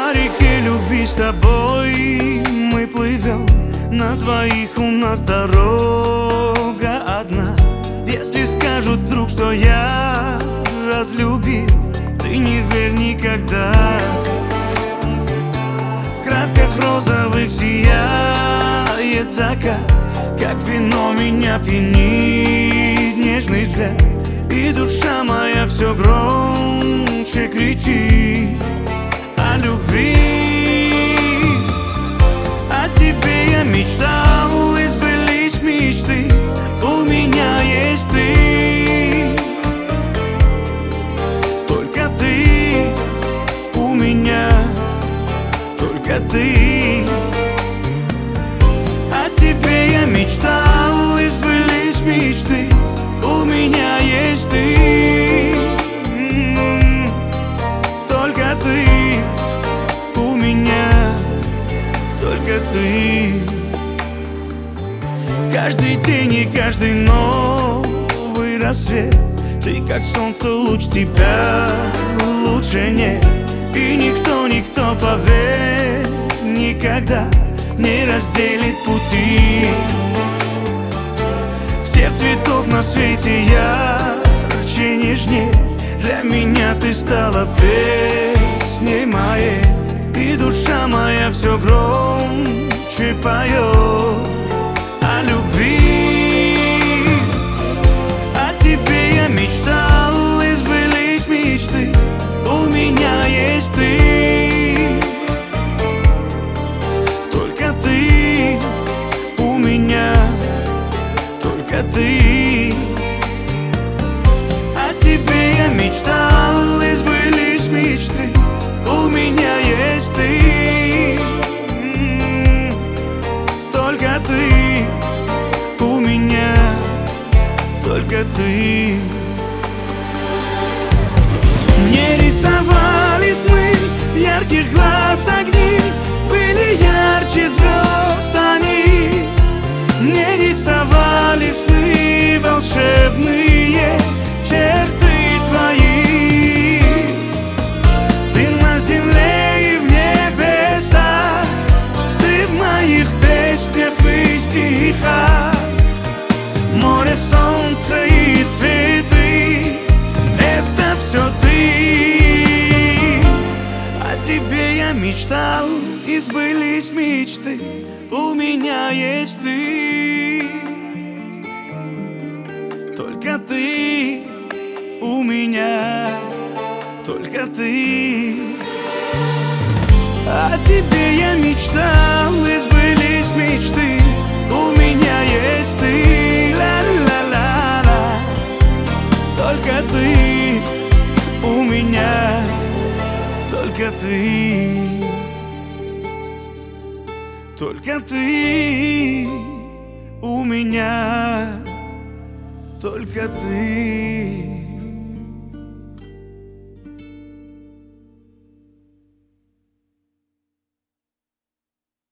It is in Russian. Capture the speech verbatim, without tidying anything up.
По реке любви с тобой мы плывем, на двоих у нас дорога одна. Если скажут вдруг, что я разлюбил, ты не верь никогда. В красках розовых сияет закат, как вино меня пьянит нежный взгляд. И душа моя все громче кричит о любви. О тебе я мечтал, и сбылись мечты. У меня есть ты, только ты. У меня только ты. О тебе я мечтал, и сбылись мечты. У меня есть ты, только ты. У меня только ты. Каждый день и каждый новый рассвет, ты как солнце, луч, тебя лучше нет. И никто, никто, поверь, никогда не разделит пути. Всех цветов на свете ярче, нежнее. Для меня ты стала песней моей. И душа моя все громче поет о любви. О тебе я мечтал, и сбылись мечты. У меня есть ты, только ты. У меня только ты. О тебе я мечтал, и сбылись мечты. У меня есть ты, только ты. У меня только ты. Мне рисовали сны ярких глаз огни, были ярче звезд они. Мне рисовали сны волшебные черты твои. Ты на земле и в небесах, ты в моих песнях и стихах. Море, солнце и цветы — это все ты. О тебе я мечтал, и сбылись мечты. У меня есть ты, только ты. У меня только ты. О тебе я мечтал, и сбылись мечты. У меня есть ты, ла-ла-ла-ла. Только ты. У меня только ты. Только ты. У меня только ты.